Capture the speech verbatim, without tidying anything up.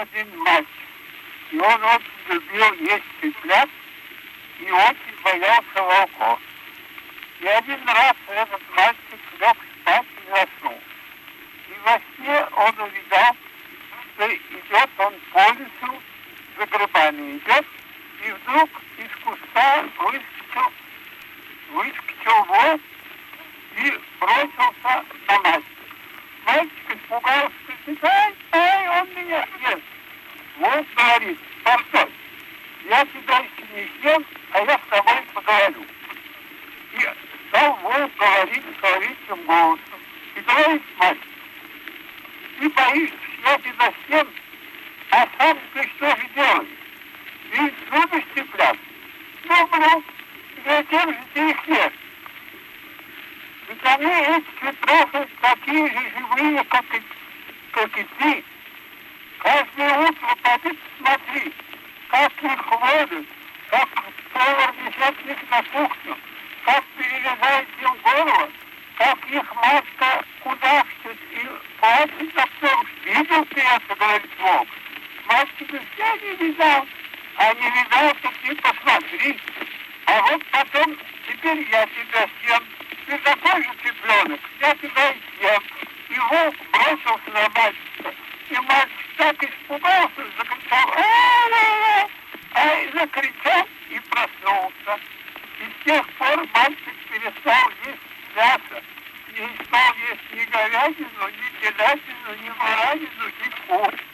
один мальчик. И он очень любил есть цыплят и очень боялся волков. И один раз этот мальчик лег спать и заснул. И во сне он увидал, что идет он по лесу, за грибами идет, и вдруг из куста выскочил, выскочил волк и бросился на мальчика. Мальчик испугался, говорит, ай, ай, он меня ест. Волк говорит, постой, я тебя еще не съем, а я с тобой поговорю. И стал волк говорить человеческим голосом. И говорит мальчик, ты боишься, что я тебя съем, а сам ты что же делаешь? Ты любишь цыплят? Люблю. Зачем же ты их ешь? Ведь они, эти цыплята, такие же живые, как и, как и ты. Каждое утро поди посмотри, как их ловят, как повар несет их на кухню, как перерезает им горло, как их матка кудахчет и плачет на том. Видел ты это, говорит волк? Мальчик говорит, я не видал. А не видал, то ты посмотри. А вот потом, теперь я тебя съем. Ты такой же цыпленок, я тебя и съем. И волк бросился на мальчика. И мальчик так испугался, закричал, ай-яй-яй, ай, закричал и проснулся. И с тех пор мальчик перестал есть мясо. Не стал есть ни говядину, ни телятину, ни баранину, ни курицу.